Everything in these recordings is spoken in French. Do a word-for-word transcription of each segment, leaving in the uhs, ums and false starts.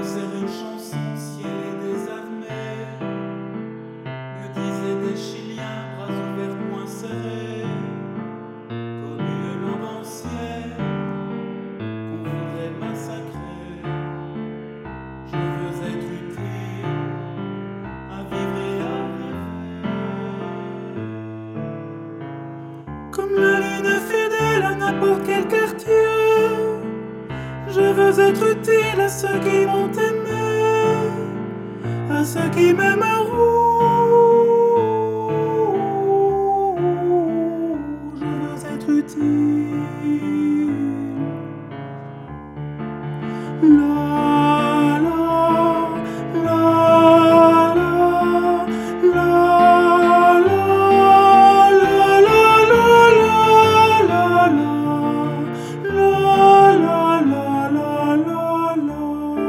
sert une chanson si elle est désarmée? Me disaient des Chiliens, bras ouverts, poings serrés, comme une langue ancienne qu'on voudrait massacrer. Je veux être utile à vivre et à rêver. Comme la lune fidèle à n'importe quel quartier, je veux être utile à ceux qui m'ont aimé, à ceux qui m'aimeront. Je veux être utile. La, la, la, la, la, la, la, la, la, la.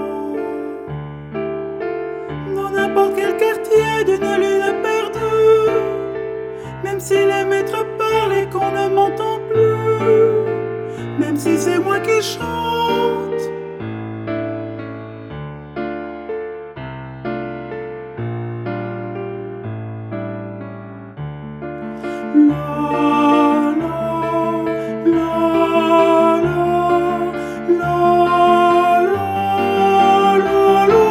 Dans n'importe quel quartier d'une lune perdue, même si les maîtres parlent et qu'on ne m'entend plus, même si c'est moi qui chante, la, la, la, la, la, la, la, la,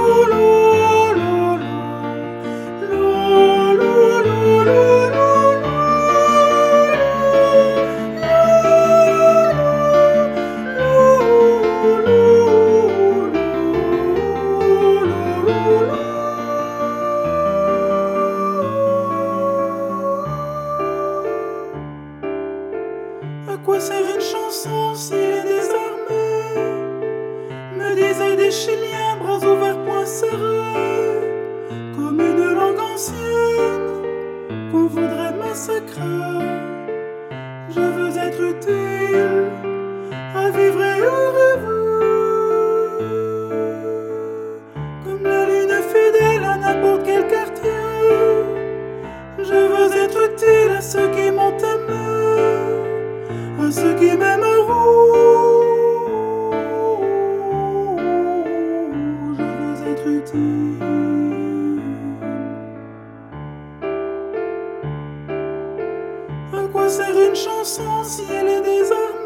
à quoi sert une chanson si elle est désarmée? Me disaient des Chiliens, bras ouverts, poings serrés, comme une langue ancienne qu'on voudrait massacrer. Je veux être utile à vivre et à rêver. Comme la lune fidèle à n'importe quel quartier, je veux être utile à ceux qui m'ont aimé, à ceux qui m'aimeront. Je veux être utile. À quoi sert une chanson si elle est désarmée?